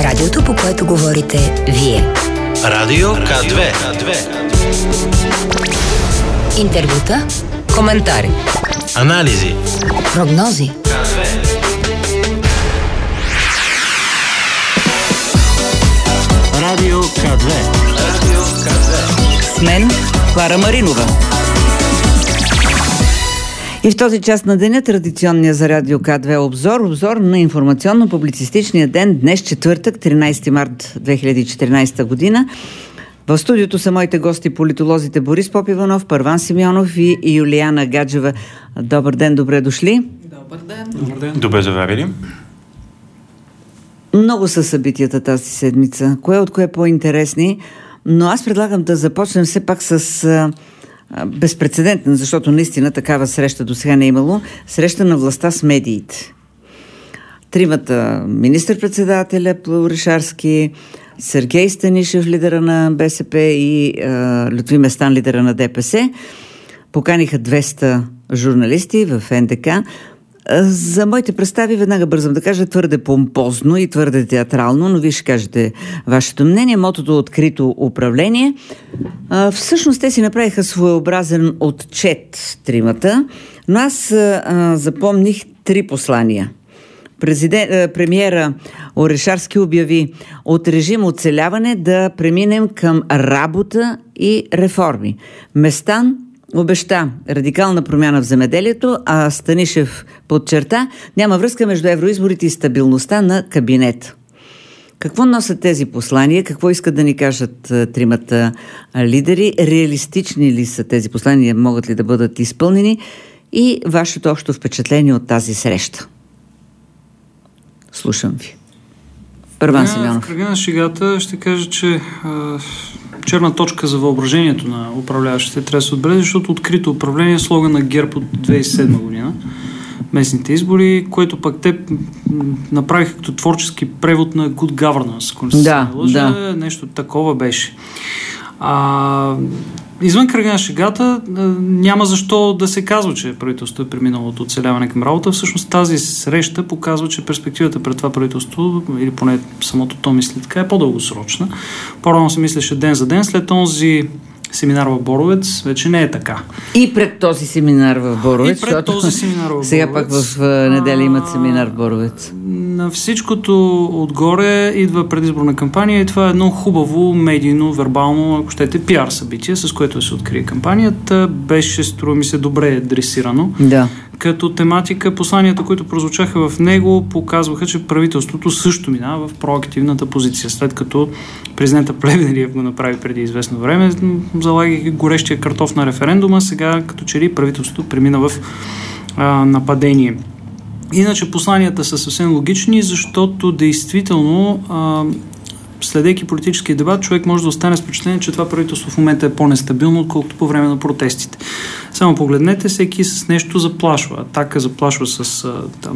Радиото, по което говорите вие. Радио К2. Интервюта, коментари, анализи, прогнози. Радио К2. С мен Клара Маринова. И в този част на деня традиционния за Радио К2 обзор на информационно-публицистичния ден, днес четвъртък, 13 март 2014 година. В студиото са моите гости, политолозите Борис Попиванов, Първан Симеонов и Юлияна Гаджева. Добър ден, добре дошли. Добър ден. Добре заварили. Много са събитията тази седмица. Кое от кое е по-интересни? Но аз предлагам да започнем все пак с безпрецедентна, защото наистина такава среща до сега не е имало. Среща на властта с медиите. Тримата: министър-председателя Орешарски, Сергей Станишев, лидера на БСП, и Лютви Местан, лидера на ДПС, поканиха 200 журналисти в НДК. За моите представи веднага бързам да кажа, твърде помпозно и твърде театрално, но вие ще кажете вашето мнение. Мотото открито управление. Всъщност те си направиха своеобразен отчет тримата, но аз запомних 3 послания. Премиера Орешарски обяви: от режим оцеляване да преминем към работа и реформи. Местан обеща радикална промяна в земеделието, а Станишев подчерта: няма връзка между евроизборите и стабилността на кабинета. Какво носят тези послания? Какво искат да ни кажат тримата лидери? Реалистични ли са тези послания? Могат ли да бъдат изпълнени? И вашето общо впечатление от тази среща? Слушам ви. Първан Симеонов. В кръга на шегата ще кажа, че черна точка за въображението на управляващите трябва да се отбележи, защото открито управление е слоган на ГЕРБ от 2007 година, местните избори, което пък те направиха като творчески превод на Good Governance, ако не се лъжа. Нещо такова беше. Извън кръга на шегата няма защо да се казва, че правителството е преминало от оцеляване към работа. Всъщност тази среща показва, че перспективата пред това правителство, или поне самото то мисли така, е по-дългосрочна. По-рано се мислеше ден за ден, след този семинар в Боровец вече не е така. И пред този семинар в Боровец, сега пък в неделя имат семинар в Боровец. На всичкото отгоре идва предизборна кампания и това е едно хубаво медийно, вербално, ако щете, пиар събитие, с което се открие кампанията. Беше, струва ми се, добре дресирано. Да. Като тематика, посланията, които прозвучаха в него, показваха, че правителството също минава в проактивната позиция. След като президента Плевнелиев го направи преди известно време, залагайки горещия картоф на референдума, сега като че ли правителството премина в нападение. Иначе посланията са съвсем логични, защото действително, следейки политическия дебат, човек може да остане с впечатление, че това правителство в момента е по-нестабилно, отколкото по време на протестите. Само погледнете, всеки с нещо заплашва. Атака заплашва с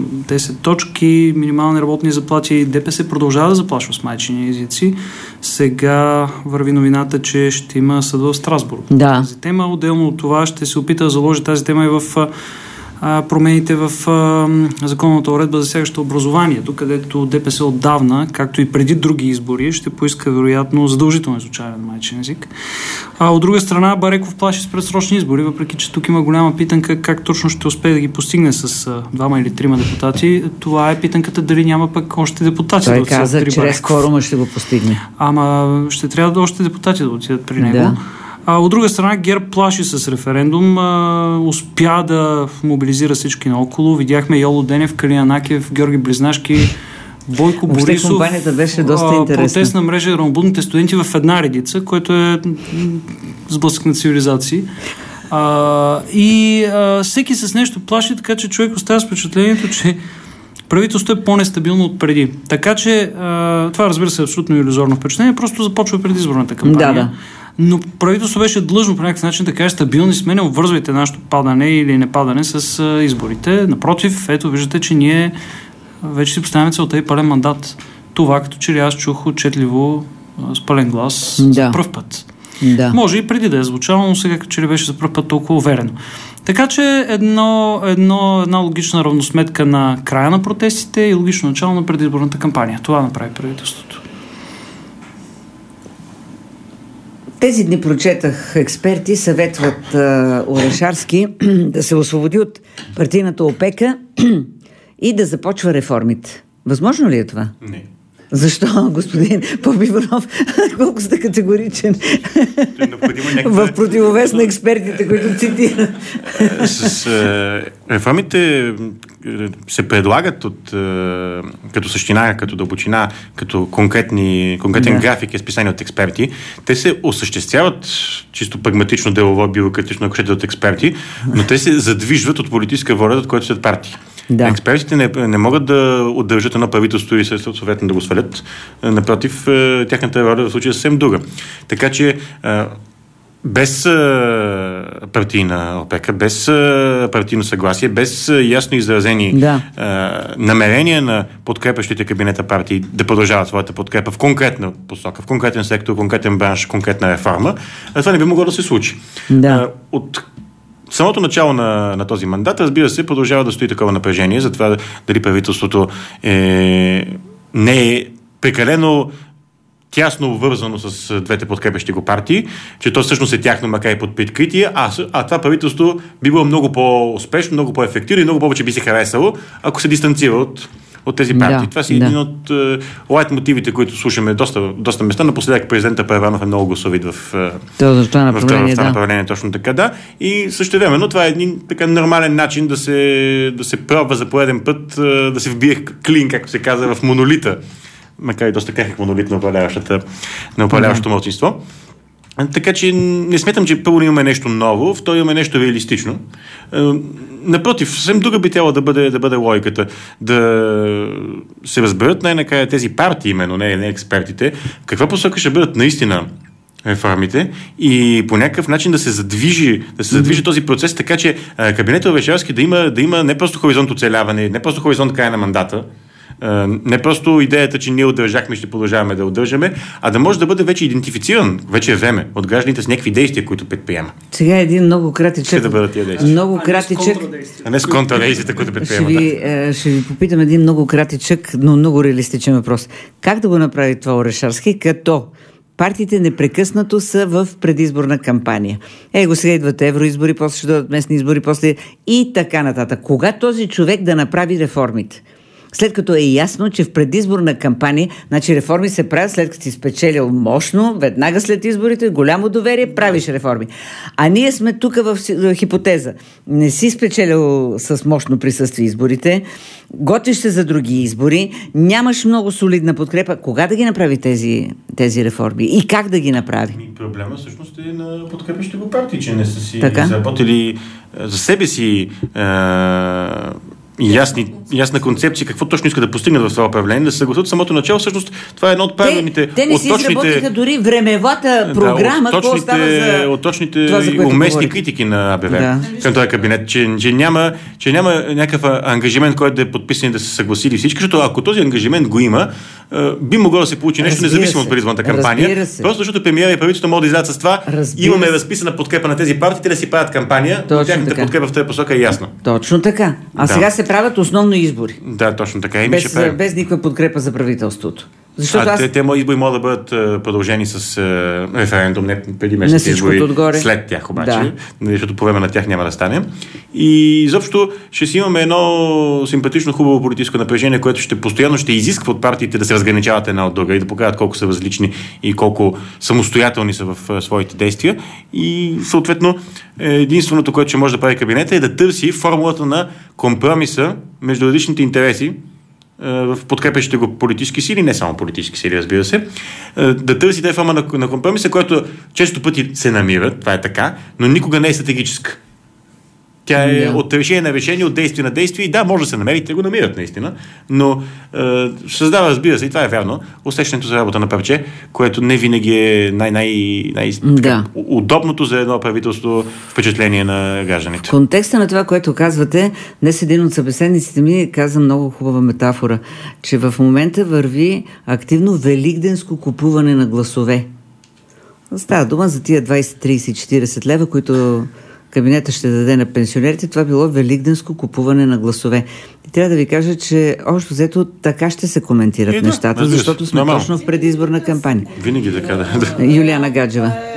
10 точки, минимални работни заплати. ДПС продължава да заплашва с майчини езици. Сега върви новината, че ще има съд в Страсбург. Да. Тази тема, отделно от това, ще се опита да заложи тази тема и в промените в законната уредба, засягаща образованието, където ДПС отдавна, както и преди други избори, ще поиска вероятно задължително изучаване на майчин език. От друга страна, Бареков плаши с предсрочни избори, въпреки че тук има голяма питанка как точно ще успее да ги постигне с 2 или 3 депутати. Това е питанката дали няма пък още депутати. Той каза, чрез кворума ще го постигне. Ама ще трябва да още депутати да отидат при него. Да. От друга страна, ГЕРБ плаши с референдум, успя да мобилизира всички наоколо. Видяхме Йоло Денев, Калина Накев, Георги Близнашки, Бойко Борисов. Компанията беше доста интересна. Протестна мрежа равнобудните студенти в една редица, което е сблъсък на цивилизации. Всеки с нещо плаши, така че човек остава с впечатлението, че правителството е по-нестабилно от преди. Така че това, разбира се, е абсолютно илюзорно впечатление, просто започва предизборната кампания. Да. Но правителството беше длъжно по някакъв начин да каже: стабилни сме, не обвързвайте нашето падане или непадане с изборите. Напротив, ето виждате, че ние вече си поставяме целта и пълен мандат. Това, като че ли аз чух отчетливо с пълен глас за пръв път. Да. Може и преди да е звучало, но сега като че ли беше за пръв път толкова уверено. Така че една логична равносметка на края на протестите и логично начало на предизборната кампания. Това направи правителството. Тези дни прочетах, експерти съветват Орешарски да се освободи от партийната опека и да започва реформите. Възможно ли е това? Не. Защо, господин Попиванов, колко сте категоричен в противовес на експертите, които цитират? С реформите се предлагат като същина, като дълбочина, като конкретен график, изписани от експерти. Те се осъществяват чисто прагматично, делово, бюрократично, ако щете, от експерти, но те се задвижват от политическа воля, от която след партии. Да. Експертите не могат да удържат едно правителство и съответно да го свалят. Напротив, тяхната роля в случая е съвсем друга. Така че без партийна опека, без партийно съгласие, без ясно изразени намерения на подкрепящите кабинета партии да продължават своята подкрепа в конкретна посока, в конкретен сектор, конкретен бранш, конкретна реформа, това не би могло да се случи. Да. От самото начало на този мандат, разбира се, продължава да стои такова напрежение за това дали правителството не е прекалено тясно обвързано с двете подкрепящи го партии, че то всъщност е тяхно, макар и под прикритие, а това правителство би било много по-успешно, много по-ефективно и много повече би се харесало, ако се дистанцира от тези партии. Това си един от лайт мотивите, които слушаме доста места. Напоследък президента Първанов е много гласовит в това направление. Точно така, да. И същевременно това е един така нормален начин да се пробва за пореден път да се вбие клин, както се казва, в монолита, макар и доста крехък монолит на управляващото малцинство. Така че не сметам, че първо имаме нещо ново, второ имаме нещо реалистично. Напротив, съвсем друга би трябвало да бъде логиката. Да се разберат най-накрая тези партии, именно не експертите, в каква посока ще бъдат наистина реформите и по някакъв начин да се задвижи този процес, така че кабинетът Орешарски да има не просто хоризонт оцеляване, не просто хоризонт края на мандата, не просто идеята, че ние удържахме и ще продължаваме да удържаме, а да може да бъде вече идентифициран, вече е време, от гражданите с някакви действия, които предприема. Сега е един много кратичък. Да бъдат тия действия. Много кратичък. А не с контрадействията, които предприема. Ще ви попитам един много кратичък, но много реалистичен въпрос. Как да го направи това Орешарски, като партиите непрекъснато са в предизборна кампания? Го сега идват евроизбори, после ще дойдат местни избори, после и така нататък. Кога този човек да направи реформите? След като е ясно, че в предизборна кампания, значи реформи се правят след като си спечелил мощно, веднага след изборите, голямо доверие, правиш реформи. А ние сме тук в хипотеза. Не си спечелил с мощно присъствие изборите, готвиш се за други избори, нямаш много солидна подкрепа. Кога да ги направи тези реформи? И как да ги направи? Проблема всъщност е на подкрепящите го партии, че не са си заработили за себе си ясна концепция, какво точно искат да постигнат в това управление, да се съгласят самото начало. Всъщност, това е едно от правилните... Те не си изработиха дори времевата програма, какво става за... От точните и уместни критики на АБВ към този кабинет, че няма някакъв ангажимент, който да е подписан и да се съгласили всички, защото ако този ангажимент го има, би могло да се получи нещо независимо от предизборната кампания. Просто защото премиера и правителството могат да излязат с това. Имаме разписана подкрепа на тези партии, да си правят кампания, но тяхната подкрепа в тази посока е ясна. Точно така. Сега се правят основно избори. Да, точно така. Без никаква подкрепа за правителството. Те мои избори могат да бъдат продължени с референдум, не преди местните избори, след тях обаче, защото по време на тях няма да стане. И изобщо ще си имаме едно симпатично, хубаво политическо напрежение, което постоянно ще изисква от партиите да се разграничават една от друга и да покажат колко са различни и колко самостоятелни са в своите действия. И съответно единственото, което ще може да прави кабинета, е да търси формулата на компромиса между различните интереси в подкрепящите го политически сили, не само политически сили, разбира се, да търси тази форма на компромиса, който често пъти се намира, това е така, но никога не е стратегическа. Тя е от решение на решение, от действие на действие и да, може да се намери, те го намират наистина, но създава, разбира се, и това е вярно, усещането за работа на парче, което не винаги е удобното за едно правителство впечатление на гражданите. В контекста на това, което казвате, днес един от събеседниците ми каза много хубава метафора, че в момента върви активно великденско купуване на гласове. Става дума за тия 20, 30, 40 лева, които кабинета ще даде на пенсионерите. Това било великденско купуване на гласове. И трябва да ви кажа, че общо взето така ще се коментират нещата, защото сме точно в предизборна кампания. Винаги така, да. Юлиана Гаджева.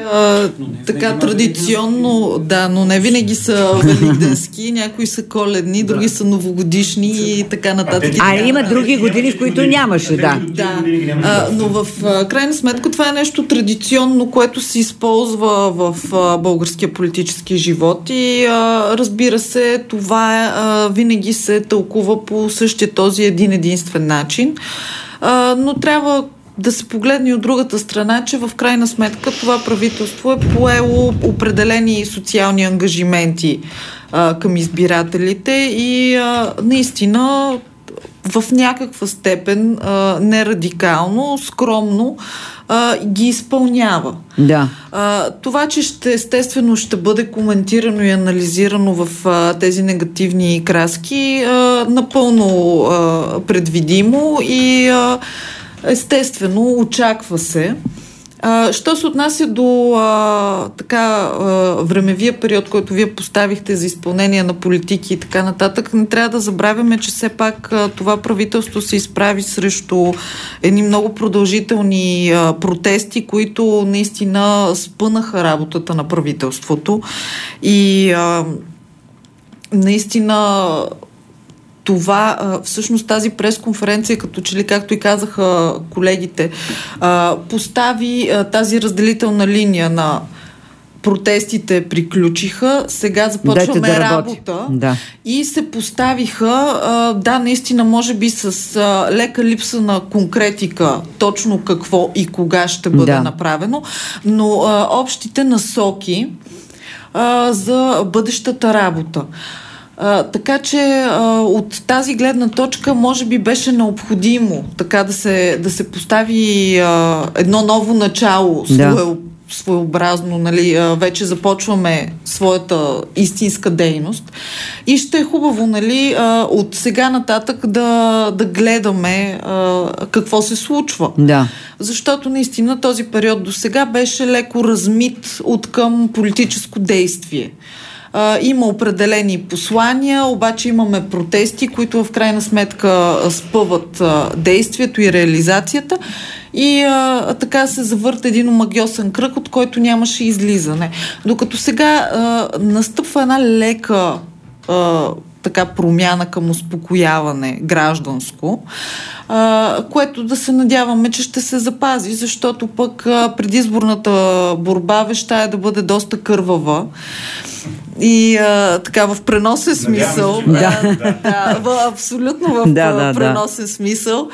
така традиционно, да, но не винаги са великденски, някои са коледни, други са новогодишни и така нататък. Има други години, в които нямаше, да. Но в крайна сметка това е нещо традиционно, което се използва в българския политически живот и разбира се, това винаги се тълкува по същия този единствен начин. Но трябва да се погледне от другата страна, че в крайна сметка това правителство е поело определени социални ангажименти към избирателите и наистина в някаква степен, не радикално, скромно ги изпълнява. Да. Това, че естествено ще бъде коментирано и анализирано в тези негативни краски, напълно предвидимо и естествено очаква се. Що се отнася до времевия период, който вие поставихте за изпълнение на политики и така нататък, не трябва да забравяме, че все пак това правителство се изправи срещу едни много продължителни протести, които наистина спънаха работата на правителството и наистина това, всъщност тази пресконференция, като че ли, както и казаха колегите, постави тази разделителна линия на протестите приключиха, сега започваме работа и се поставиха, наистина, може би с лека липса на конкретика, точно какво и кога ще бъде направено, но общите насоки за бъдещата работа. Така че от тази гледна точка може би беше необходимо така да се постави едно ново начало, своеобразно, нали, вече започваме своята истинска дейност и ще е хубаво, нали, от сега нататък да гледаме какво се случва. Да. Защото наистина този период до сега беше леко размит от към политическо действие. Има определени послания, обаче имаме протести, които в крайна сметка спъват действието и реализацията и така се завърта един омагьосан кръг, от който нямаше излизане. Докато сега настъпва една лека така промяна към успокояване гражданско, което да се надяваме, че ще се запази, защото пък предизборната борба вещае да бъде доста кървава. И така в преносен смисъл. Абсолютно в преносен смисъл.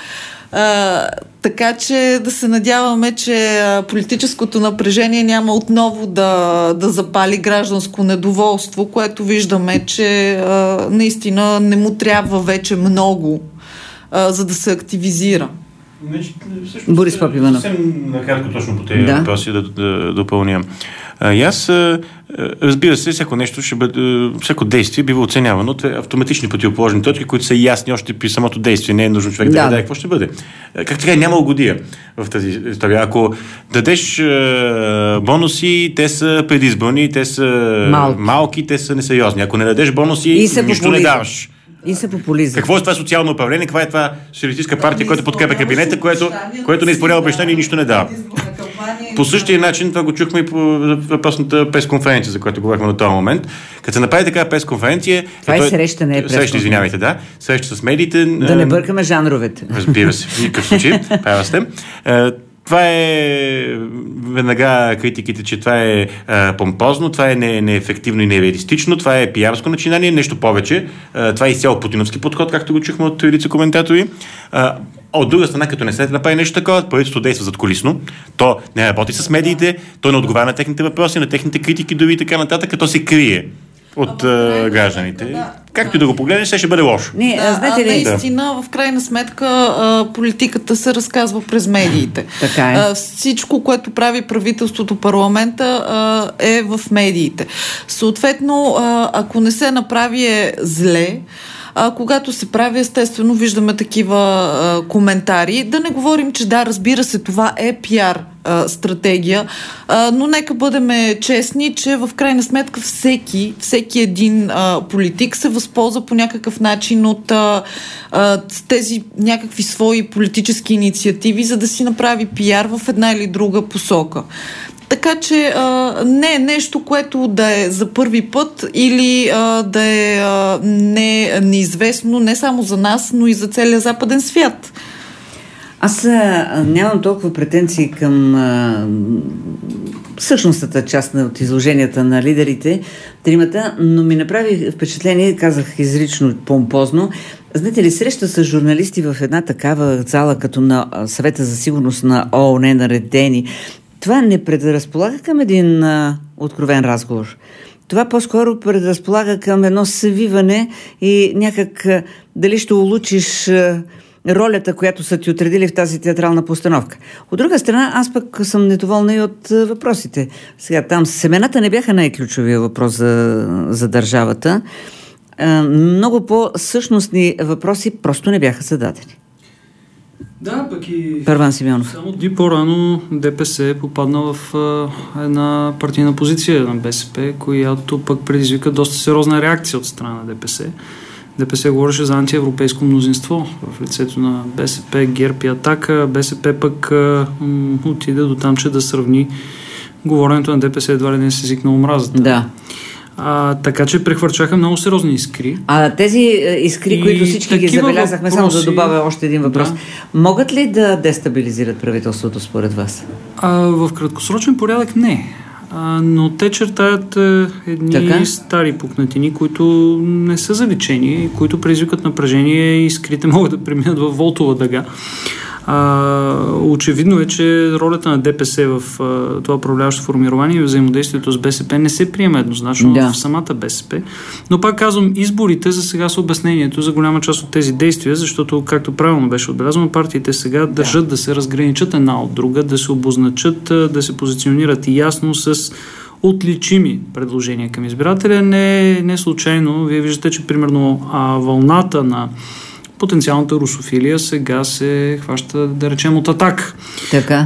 Така че да се надяваме, че политическото напрежение няма отново да запали гражданско недоволство, което виждаме, че наистина не му трябва вече много, за да се активизира. Борис Попиванов. Съвсем накратко точно по тези въпроси да допълня. И аз, разбира се, всяко нещо всяко действие бива оценявано от автоматични противоположни точки, които са ясни още при самото действие. Не е нужно човек да гадае какво ще бъде. Как така няма угодия в тази история. Ако дадеш бонуси, те са предизборни, те са малки, те са несериозни. Ако не дадеш бонуси, нищо не даваш. И са популизъм. Какво е това социално управление? Каква е това социалистическа партия, която подкрепя кабинета, което не изпълнява обещания и нищо не дава? По същия начин това го чухме и по въпросната пресконференция, за която говорихме на този момент. Като се направи такава пресконференция... Това е среща, не е пресконференция. Среща, извинявайте, среща с медиите... Да не бъркаме жанровете. Разбира се, в никакъв случай. Права сте. Това е веднага критиките, че това е помпозно, това е неефективно и нереалистично, това е пиарско начинание, нещо повече. Това е изцяло путиновски подход, както го чухме от редица коментатори. От друга страна, като не се направи нещо такова, правителството действа задкулисно. То не работи с медиите, то не отговаря на техните въпроси, на техните критики, дори и така нататък, то се крие от гражданите. Както и да го погледнеш, ще бъде лошо. Наистина, в крайна сметка, политиката се разказва през медиите. Така е. Всичко, което прави правителството, парламента, е в медиите. Съответно, ако не се направи зле, когато се прави, естествено, виждаме такива коментари. Да не говорим, че разбира се, това е пиар стратегия, но нека бъдем честни, че в крайна сметка всеки един политик се възползва по някакъв начин от тези някакви свои политически инициативи, за да си направи пиар в една или друга посока. Така че не е нещо, което да е за първи път или да е неизвестно не само за нас, но и за целия западен свят. Аз нямам толкова претенции към същностната част от изложенията на лидерите, тримата, но ми направи впечатление, казах изрично помпозно, знаете ли, среща с журналисти в една такава зала, като на Съвета за сигурност на ООН, наредени, това не предразполага към един откровен разговор. Това по-скоро предразполага към едно съвиване и някак дали ще улучиш ролята, която са ти отредили в тази театрална постановка. От друга страна, аз пък съм недоволна и от въпросите. Сега там семената не бяха най-ключовия въпрос за държавата. Много по-същностни въпроси просто не бяха зададени. Да, пък и Първан Симеонов. Само дни по-рано ДПС попадна в една партийна позиция на БСП, която пък предизвика доста сериозна реакция от страна на ДПС. ДПС говореше за антиевропейско мнозинство в лицето на БСП, ГЕРБ и Атака. БСП пък отиде до там, че да сравни говоренето на ДПС едва ли не с език на омразата. Да. Така че прехвърчаха много сериозни искри. Тези искри, които всички ги забелязахме, само да добавя още един въпрос. Да. Могат ли да дестабилизират правителството според вас? В краткосрочен порядък не. Но те чертаят едни стари пукнатини, които не са заличени, които предизвикат напрежение и искрите могат да преминат в волтова дъга. Очевидно е, че ролята на ДПС в това управляващо формирование и взаимодействието с БСП не се приема еднозначно в самата БСП. Но пак казвам, изборите за сега са обяснението за голяма част от тези действия, защото, както правилно беше отбелязано, партиите сега държат да се разграничат една от друга, да се обозначат, да се позиционират ясно с отличими предложения към избирателя. Не случайно. Вие виждате, че примерно вълната на потенциалната русофилия сега се хваща, да речем, от Атака. Така.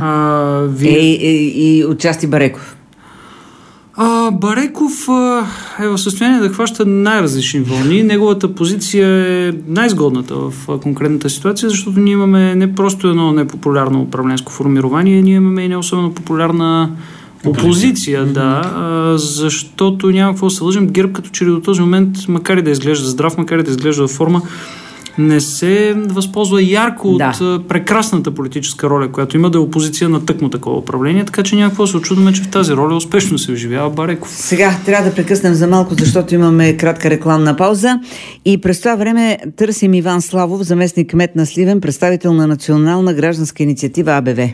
И отчасти Бареков. Бареков е в състояние да хваща най-различни вълни. Неговата позиция е най-изгодната в конкретната ситуация, защото ние имаме не просто едно непопулярно управленско формирование, ние имаме и не особено популярна опозиция, защото няма какво да се лъжим. ГЕРБ като че ли до този момент, макар и да изглежда здрав, макар и да изглежда в форма, не се възползва ярко от прекрасната политическа роля, която има да е опозиция на тъкмо такова управление, така че някакво се очудваме, че в тази роля успешно се вживява Бареков. Сега трябва да прекъснем за малко, защото имаме кратка рекламна пауза и през това време търсим Иван Славов, заместник кмет на Сливен, представител на Национална гражданска инициатива АБВ.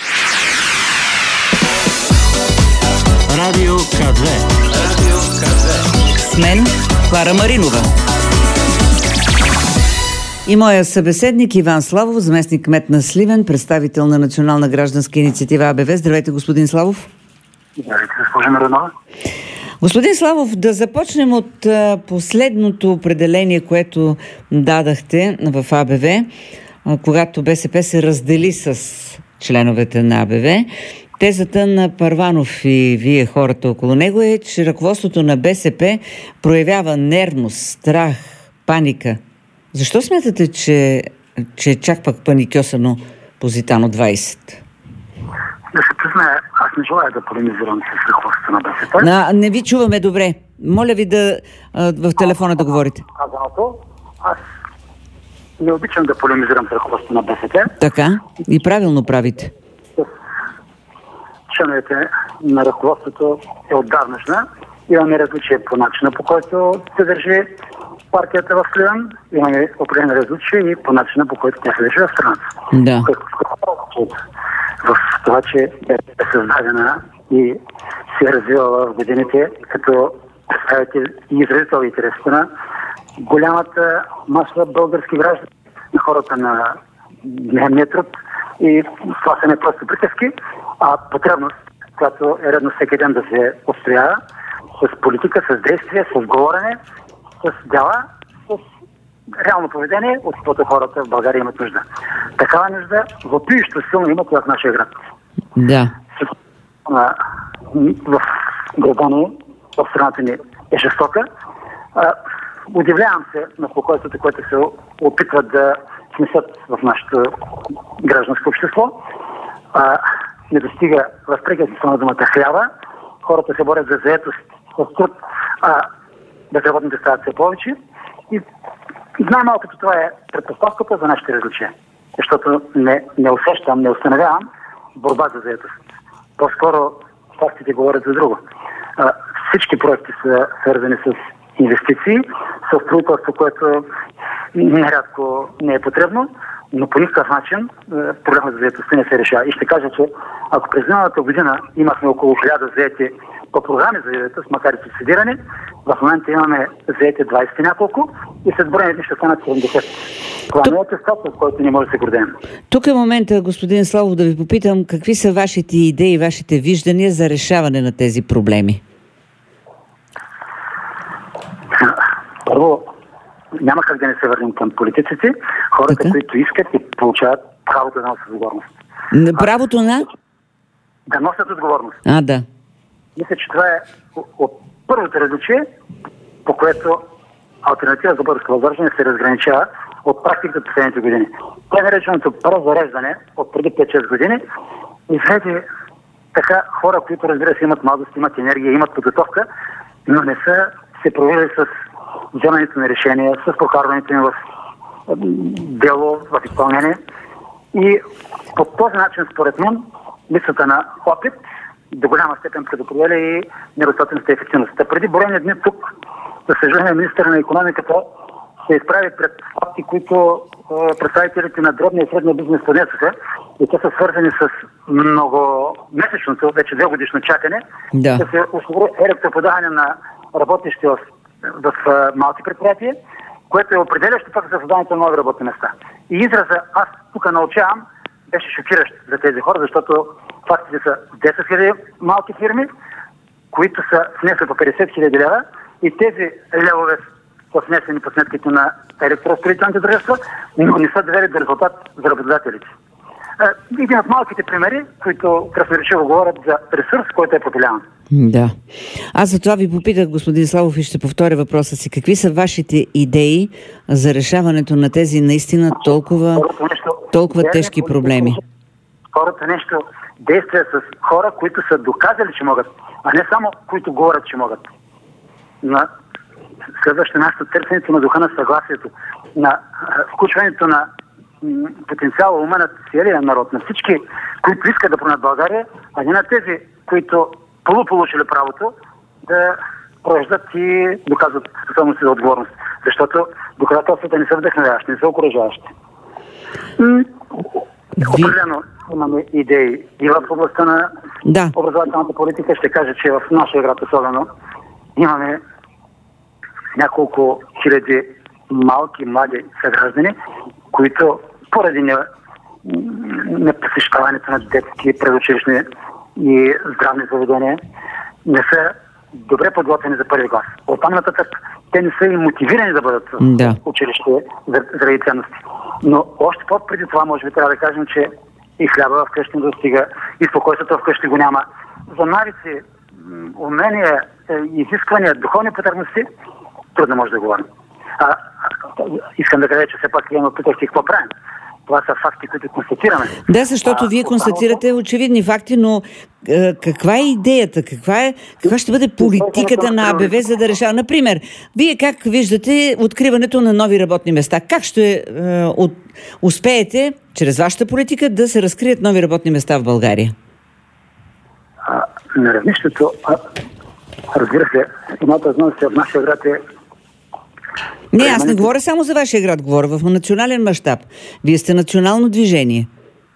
Радио К2. С мен Клара Маринова. И моя събеседник Иван Славов, заместник кмет на Сливен, представител на Национална гражданска инициатива АБВ. Здравейте, господин Славов. Здравейте, госпожа Маринова. Господин Славов, да започнем от последното определение, което дадахте в АБВ, когато БСП се раздели с членовете на АБВ. Тезата на Първанов и вие, хората около него, е, че ръководството на БСП проявява нервност, страх, паника. Защо смятате, че е чак пък паникьосано Позитано 20? Да се призная, аз не желая да полемизирам с ръководството на БСП. Не ви чуваме добре. Моля ви в телефона да говорите. Аз не обичам да полемизирам с ръководството на БСП. Така, и правилно правите. Членовете на ръководството е отдавнашна. Имаме различия по начина, по който се държи партията в Сливен. Имаме определени различия и по начина, по който тя се държи в страната. Да. В това, че е създадена и се е развивала в годините като представител и изразител интересите на голямата маса български граждани, на хората на дневния труд. И това са не просто приказки, а потребност, която е редно всеки ден да се отстоява с политика, с действие, с говорене, с дела, с реално поведение, от каквото хората в България имат нужда. Такава нужда въпиещо силно имат и в нашия град. Да. В града ни, в страната ни е жестока. Удивлявам се на спокойството, което се опитват да внесат в нашето гражданско общество. не достига в прекия смисъл на думата хляба, хората се борят за заетост с труд, а безработните стават все повече. И най-малкото това е предпоставката за нашите различия. Защото не усещам, не установявам борба за заетост. По-скоро фактите говорят за друго. Всички проекти са свързани с инвестиции, с строителство, което нерядко не е потребно, но по никакъв начин проблемът за заетостта не се решава. И ще кажа, че ако през миналата година имахме около 1000 заети по програми за заетост, макар и субсидирани, в момента имаме заети 20 няколко и след броени дни ще станат 70. Това не е атестация, с който не може да се гордеем. Тук е момента, господин Славов, да ви попитам какви са вашите идеи, вашите виждания за решаване на тези проблеми? Първо, няма как да не се върнем към политиците, хората, които искат и получават правото да носят отговорност. Правото на? Да носят отговорност. Да. Мисля, че това е първото различие, по което алтернатива за българско въздържане се разграничава от практиката от последните години. Това е нареченото презареждане от преди 5-6 години. Изведе така хора, които, разбира се, имат младост, имат енергия, имат подготовка, но не са се провели с вземането на решения, с прокарването им в дело, в изпълнение. И по този начин, според мен, липсата на опит до голяма степен предопределя и недостатъчната ефективност. Преди броени дни тук, за съжаление, министър на икономиката се изправи пред факти, които представителите на дребния и средния бизнес понесоха, и те са свързани с много месечното, вече 2-годишно чакане, да се осигури електроподаване на работещи в малки предприятия, което е определящо пък за създаването на нови работни места. И израза "аз тук научавам" беше шокиращ за тези хора, защото фактите са 10 000 малки фирми, които са внесли по 50 000 лева, и тези левове са внесени по сметките на електростроителните дружества, но не са довели до резултат за работодателите. Един от малките примери, които красноречиво говорят за ресурс, който е поделяван. Да. Аз за това ви попитах, господин Славов, и ще повторя въпроса си. Какви са вашите идеи за решаването на тези наистина толкова тежки проблеми? Второто нещо, действие с хора, които са доказали, че могат, а не само които говорят, че могат. На следващото нашето търсенето на духа на съгласието, на включването на потенциала, ума на целия народ, на всички, които искат да променят България, а не на тези, които получили правото да провеждат и доказват способности за отговорност. Защото доказателствата не са вдъхновяващи, не са окуражаващи. Определено имаме идеи и в областта на образователната политика. Ще кажа, че в нашия град особено имаме няколко хиляди малки, млади съграждани, които поради непосещаването на детски, предучилищни и здравни заведения не са добре подготвени за първи клас. Оттам нататък те не са и мотивирани да бъдат в училище заради ценности. Но още по-преди това може би трябва да кажем, че и хляба вкъщи не достига, и спокойствието вкъщи го няма. За навици, умения, изисквания, духовни потребности трудно може да говорим. Искам да кажа, че все пак имаме питахте какво правим. Това са факти, които констатираме. Да, защото вие констатирате очевидни факти, но каква е идеята? Каква ще бъде политиката на АБВ, за да решава? Например, вие как виждате откриването на нови работни места? Как ще успеете, чрез вашата политика, да се разкрият нови работни места в България? На равнището, разбира се, едната възможност в нашия град е. Не, аз не говоря само за вашия град, говоря в национален мащаб. Вие сте национално движение.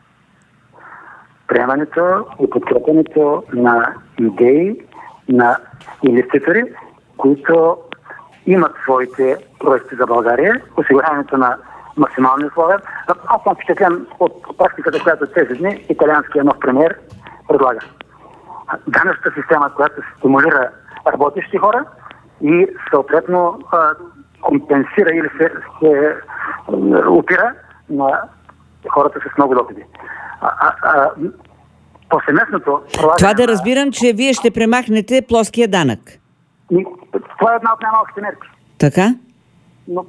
Приемането и подкрепянето на идеи, на инвеститори, които имат своите проекти за България, осигуряването на максимални условия. Аз съм впечатлен от практиката, която тези дни италианския нов премиер предлага. Данъчната система, която стимулира работещи хора и съответно компенсира или се опира на хората с много доходи. Повсеместното... Това да разбирам, че вие ще премахнете плоския данък. Това е една от най-малките мерки. Така? Но...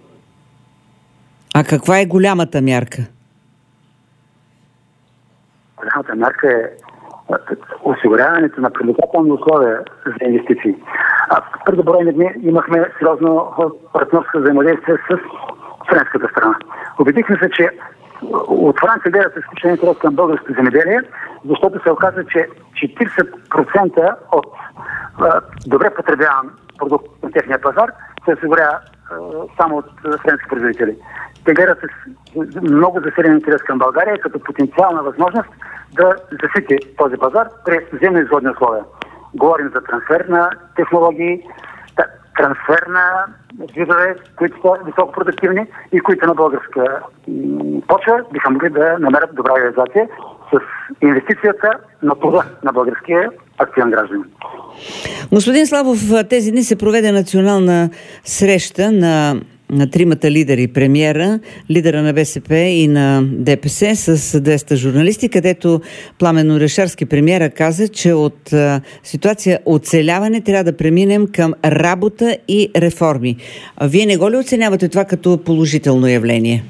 А каква е голямата мярка? голямата мярка е осигуряването на привлекателни условия за инвестиции. Преди броени дни имахме сериозно партньорско взаимодействие с френската страна. Убедихме се, че от Франция гледат изключен интерес към българското земеделие, защото се оказа, че 40% от добре потребяван продукт на техния пазар се осигурява само от френски производители. Те гледат с много засилен интерес към България като потенциална възможност да засити този пазар при земноизгодни условия. Говорим за трансфер на технологии, трансфер на видове, които са високопродуктивни и които на българска почва биха могли да намерят добра реализация с инвестицията на труда на българския активен гражданин. Господин Славов, тези дни се проведе национална среща на тримата лидери, премиера, лидера на БСП и на ДПС с 200 журналисти, където Пламен Орешарски, премиера, каза, че от ситуация оцеляване трябва да преминем към работа и реформи. Вие не го ли оценявате това като положително явление?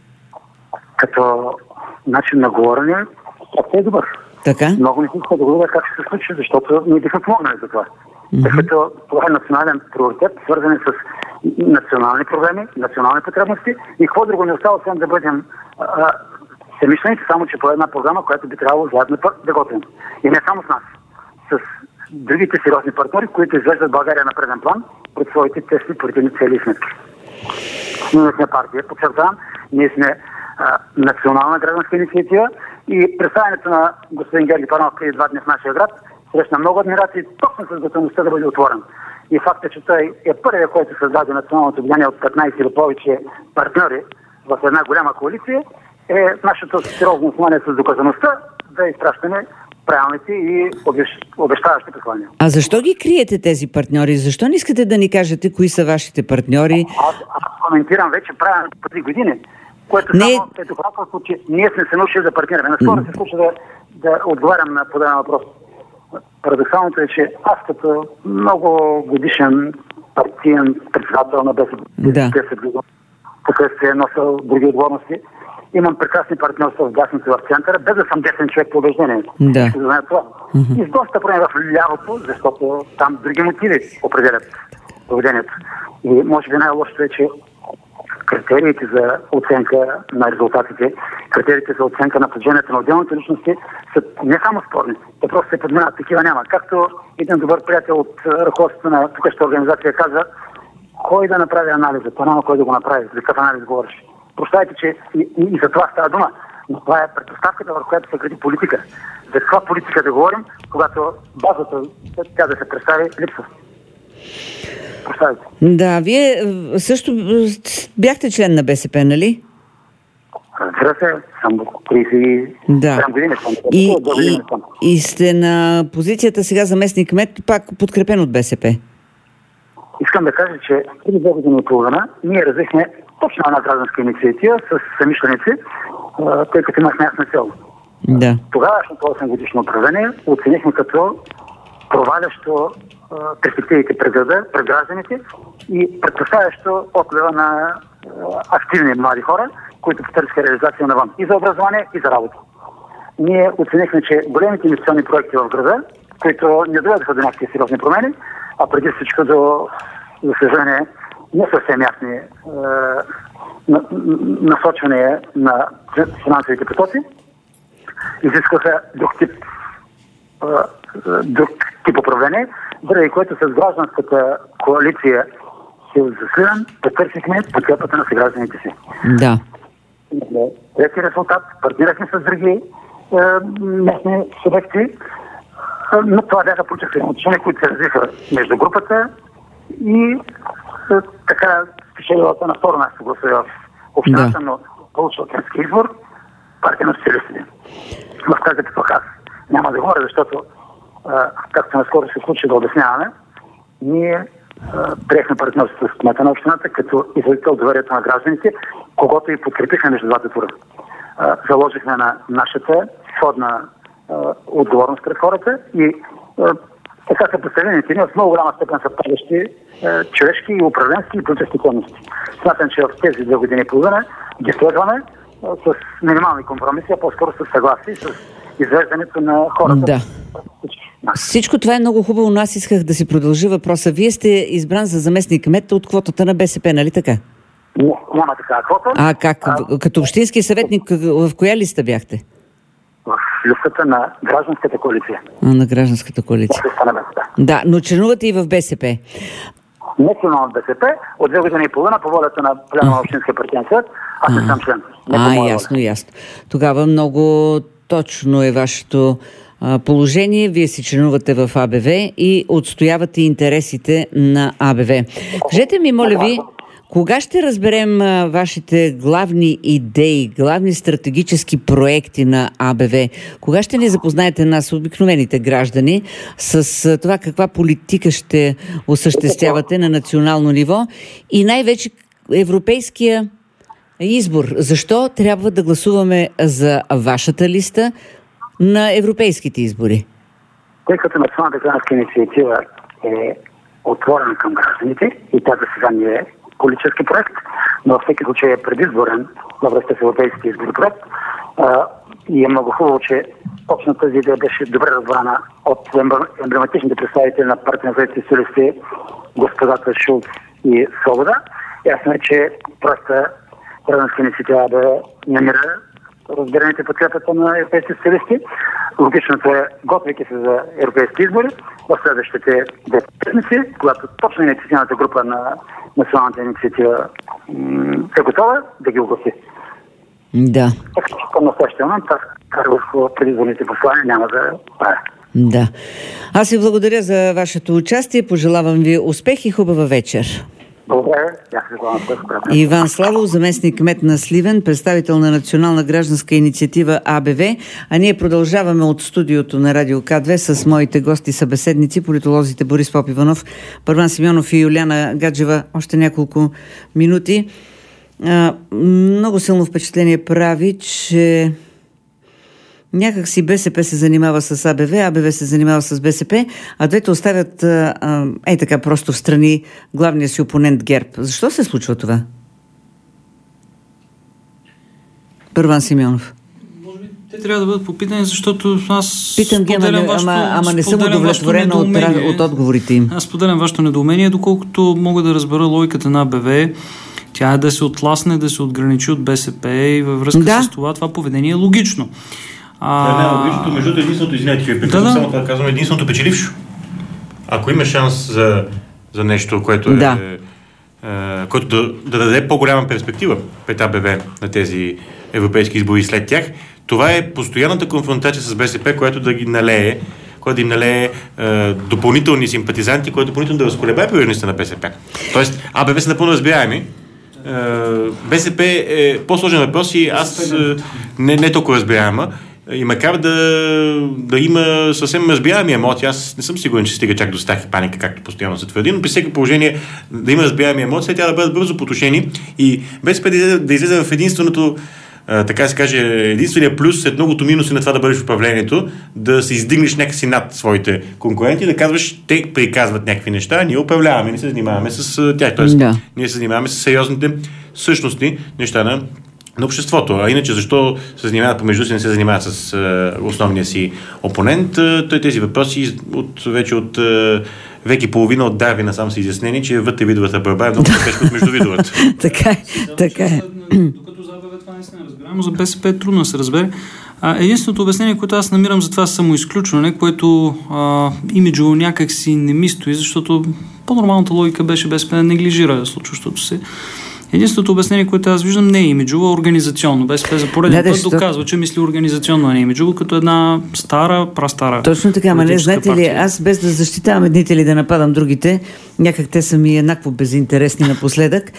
Като начин на говорене, това е добър. Така? Много не иска да говоря как ще се случи, защото ние бихме помогнали за това. Тъй като това е национален приоритет, свързан с национални проблеми, национални потребности и какво друго не остава, освен да бъдем семишленици, само че по една програма, която би трябвало заедно да готвим. И не само с нас, с другите сериозни партньори, които извеждат България на преден план пред своите тесни партийни цели и сметки. Ние сме партия, подчертавам, ние сме национална гражданска инициатива и представянето на господин Георги Първанов преди 2 дни в нашия град срещна много адмирации точно с готовността да бъде отворен. И факта, че той е първият, който създаде националното влияние от 15 или повече партньори в една голяма коалиция, е нашето сериозно основание с доказаността да изпращаме правилните и обещаващи послания. А защо ги криете тези партньори? Защо не искате да ни кажете кои са вашите партньори? Аз коментирам вече правилно преди години, което само е доказателство, че ние сме се научили да партнираме. Наскоро се случи да отговарям на подаден въпрос. Парадоксалното е, че аз като много годишен партиен председател на БСП 10 години, последствие носил други отговорности, имам прекрасни партньорства в дясното в центъра, без да съм десен човек по убеждението. Да. Ще знаят това. И с доста проблеми в лявото, защото там други мотиви определят поведението. И може би най-лошото е, че критериите за оценка на резултатите, критериите за оценка на положението на отделните личности са не само спорни, те просто се подминат. Такива няма. Както един добър приятел от ръководството на tukащата организация каза, кой да направи анализа, то няма кой да го направи. За какъв анализ говориш? Прощайте, че и за това става дума. Но това е предпоставката, върху която се гради политика. За каква политика да говорим, когато базата тя да се представи липсва. Да, вие също бяхте член на БСП, нали? Разбира се, съм 30 години. И сте на позицията сега заместник кмет, пак подкрепен от БСП. Искам да кажа, че преди 2 години и половина ние развихме точно една гражданска инициатива с самишленици, тъй като имахме ясна цел. Да. Тогавашното 8 годишно управление оценихме като провалящо перспективите пред града, пред гражданите и предпоставящо отлева на активни млади хора, които потърсиха реализация навън и за образование, и за работа. Ние оценихме, че големите инвестиционни проекти в града, които не доведоха до някакви сериозни промени, а преди всичко до, за съжаление, не съвсем ясни насочвания на финансовите потоци, изискваха друг тип управление, заради което с гражданската коалиция Съюз за Сливен потърсихме подкрепата на съгражданите си. Да. Трети резултат, партнирахме с други местни субекти, но това бяха политически отношения, които се развиха между групата и така спечелилата на второ място гласове в общината, но получил кенски избор партия на социалистите. В тази епоха аз няма да говоря, защото както наскоро се случи да обясняваме, ние приехме партньорството с кмета на общината като изводител доверието на гражданите, когото и подкрепиха между двата тура. Заложихме на нашата сходна отговорност пред хората и така са представените ни в много голяма степен съвпадащи човешки и управленски и политически ценности. Смятам, че в тези 2 години и половина ги следваме с минимални компромиси, а по-скоро с съгласие, с извеждането на хората. Да. Всичко това е много хубаво, но аз исках да си продължа въпроса. Вие сте избран за заместник-кмет от квотата на БСП, нали така? Не, няма такава квота. А как? Като общински съветник, в коя листа бяхте? В листата на гражданската коалиция. На гражданската коалиция. Да, но членувате и в БСП. Не членувам от БСП, от 2 години и половина по волята на пленума на Общинския партиен съвет. Аз не съм член. Ясно. Тогава много точно е вашето положение. Вие си членувате в АБВ и отстоявате интересите на АБВ. Кажете ми, моля ви, кога ще разберем вашите главни идеи, главни стратегически проекти на АБВ? Кога ще ни запознаете нас, обикновените граждани, с това каква политика ще осъществявате на национално ниво и най-вече европейския избор? Защо трябва да гласуваме за вашата листа на европейските избори? Тъй като Националната гражданска инициатива е отворена към гражданите и тя за сега не е политически проект, но във всеки случай е предизборен във връзка с европейските избори проект. И е много хубаво, че точно тази идея беше добре разбрана от емблематичните представители на партия на Съветските социалисти, господата Шулц и Свобода. Ясно е, че проекта гражданска инициатива да намира разбираните подкрепата на европейските социалисти. Логичното е, готвейки се за европейски избори, в следващите 2 седмици, когато точно инициативната група на националната инициатива е готова, да ги огласи. Да. Така че към настоящия момент, в предизборните послания няма да правя. Да. Аз ви благодаря за вашето участие. Пожелавам ви успех и хубава вечер. Благодаря. Иван Славов, заместник-кмет на Сливен, представител на Национална гражданска инициатива АБВ. А ние продължаваме от студиото на Радио К2 с моите гости събеседници, политолозите Борис Попиванов, Първан Симеонов и Юлиана Гаджева. Още няколко минути. Много силно впечатление прави, че някак си БСП се занимава с АБВ, АБВ се занимава с БСП, а двете оставят така просто в страни главния си опонент ГЕРБ. Защо се случва това? Първан Симеонов. Може би те трябва да бъдат попитани, защото аз питам ги, ама не съм удовлетворена от отговорите им. Аз споделям вашето недоумение, доколкото мога да разбера логиката на АБВ. Тя е да се отласне, да се отграничи от БСП и във връзка с това поведение е логично. Логичното, между единственото, извинете, че прекъсвам само това казвам, единственото печелившо. Ако има шанс за нещо, което което да даде по-голяма перспектива пред АБВ на тези европейски избори след тях, това е постоянната конфронтация с БСП, която да ги налее, който да им налее допълнителни симпатизанти, който допълнително да разколебае привържеността на БСП. Тоест, АБВ са напълно разбираеми. БСП е по-сложен въпрос и аз не толкова разбираема. И макар да има съвсем разбираеми емоции, аз не съм сигурен, че стига чак до страх и паника, както постоянно се твърди, но при всеки положение да има разбираеми емоции, тя да бъдат бързо потушени и БСП да излезе в единственото, така се каже, единствения плюс след многото минуси на това да бъдеш в управлението, да се издигнеш някакси над своите конкуренти, да казваш, те приказват някакви неща, ние управляваме, не се занимаваме с тях. Тоест, ние се занимаваме с сериозните същностни неща на обществото. А иначе защо се занимават помежду си, не се занимават с основния си опонент? Той тези въпроси вече от век и половина от Дарвин сам са изяснени, че вътре видовата борба е много по-тежка от междувидовата. Така е. Докато за АБВ това наистина разбираемо, за БСП е трудно да се разбере. Единственото обяснение, което аз намирам за това самоизключване, което имиджово някак си не ми стои, защото по-нормалната логика беше БСП да неглижира случващото се. Единственото обяснение, което аз виждам, не е имиджово, организационно. БСП за пореден път доказва, че мисли организационно, а не имиджово, като една прастара. Точно така, ама не, знаете ли, аз без да защитавам едните или да нападам другите, някак те са ми еднакво безинтересни напоследък.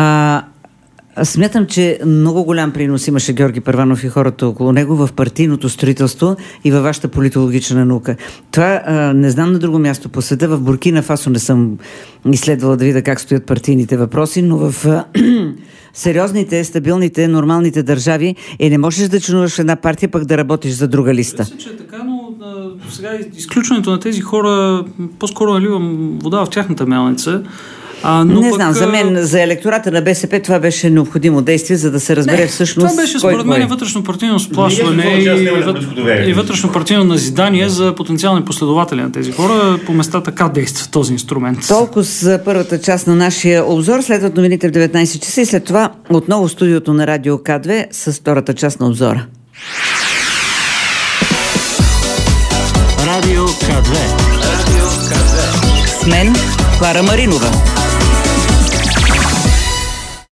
Смятам, че много голям принос имаше Георги Първанов и хората около него в партийното строителство и във вашата политологична наука. Това не знам на друго място по света. В Буркина Фасо не съм изследвала да видя как стоят партийните въпроси, но в сериозните, стабилните, нормалните държави не можеш да членуваш в една партия, пък да работиш за друга листа. Мисля, че е така, но сега изключването на тези хора по-скоро наливам вода в тяхната мелница. Не знам, за мен, за електората на БСП това беше необходимо действие, за да се разбере всъщност. Това беше според мен вътрешно партийно сплашване и вътрешно партийно назидание за потенциални последователи на тези хора. По места така действа този инструмент. Толкова за първата част на нашия обзор. Следват новините в 19 часа и след това отново студиото на Радио К2 с втората част на обзора. Радио К2. С мен Клара Маринова.